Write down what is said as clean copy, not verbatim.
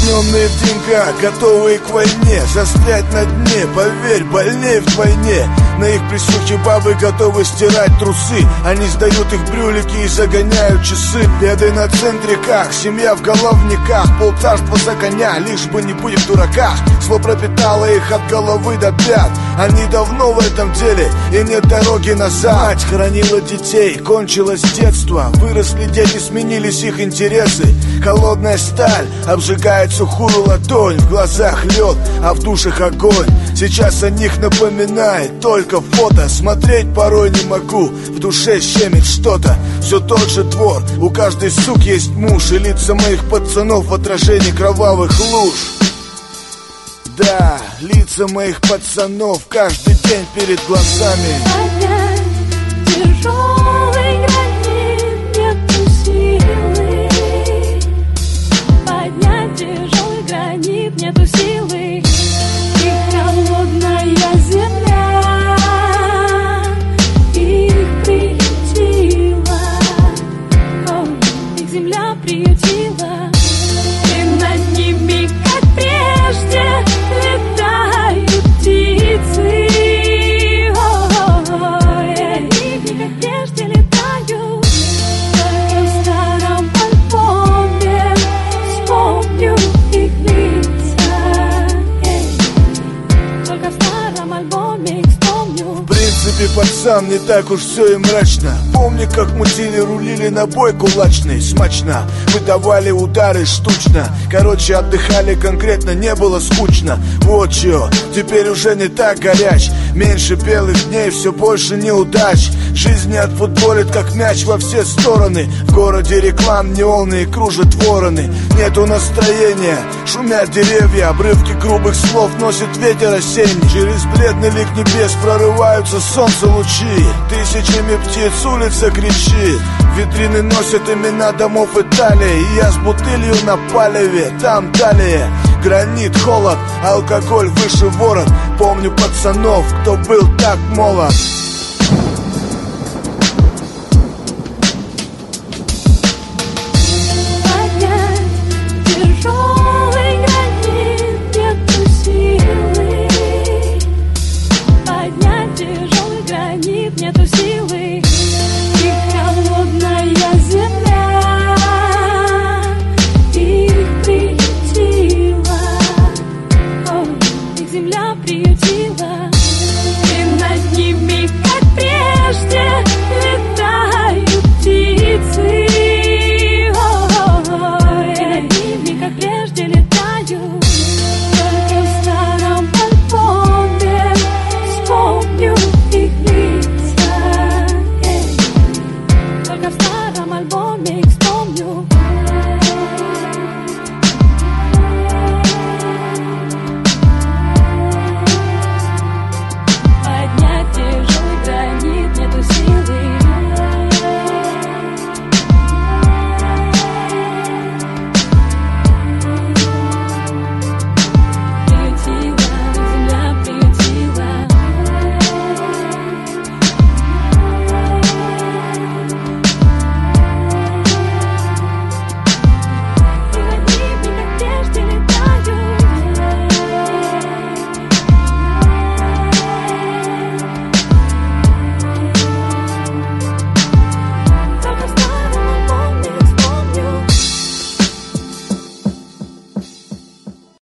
Загрязненные в деньгах, готовые к войне, застрять на дне, поверь, больнее вдвойне. На их присухе бабы готовы стирать трусы. Они сдают их брюлики и загоняют часы. Беды на центриках, семья в головниках, полцарства за коня, лишь бы не быть в дураках. Зло пропитало их от головы до пят. Они давно в этом деле, и нет дороги назад. Мать хранила детей, кончилось детство. Выросли дети, сменились их интересы. Холодная сталь обжигает сухую ладонь. В глазах лед, а в душах огонь. Сейчас о них напоминает только фото. Смотреть порой не могу, в душе щемит что-то. Все тот же двор, у каждой суки есть муж. И лица моих пацанов в отражении кровавых луж. Да, лица моих пацанов каждый день перед глазами. Поднять тяжелый гранит, нету силы. Поднять тяжелый гранит, нету силы. И холодная земля их приютила. Их земля приютила. И над ними, как прежде, летают птицы. Они, как прежде, летают. Только в старом альбоме вспомню их лица. Только в старом альбоме их вспомню. В принципе, пацан, не так уж все и мрачно. Помни, как мутили, рулили на бой кулачный. Смачно, выдавали удары штучно. Короче, отдыхали конкретно, не было скучно. Вот чё, теперь уже не так горяч. Меньше белых дней, все больше неудач. Жизнь не отфутболит, как мяч во все стороны. В городе реклам неоны, кружат вороны. Нету настроения, шумят деревья. Обрывки грубых слов носит ветер осенний. Через бледный лик небес прорываются солнце лучи. Тысячами птиц улица кричит. Витрины носят имена домов Италии. И я с бутылью на палеве, там далее гранит, холод, алкоголь выше ворот. Помню пацанов, кто был так молод. Тяжелый гранит, нету силы. Поднять тяжелый гранит, нету силы. И холодная земля их приютила. Их земля приютила. И над ними, как прежде, летают птицы. Как прежде летаю, только в старом альбоме вспомню их лица. Только в старом альбоме их вспомню.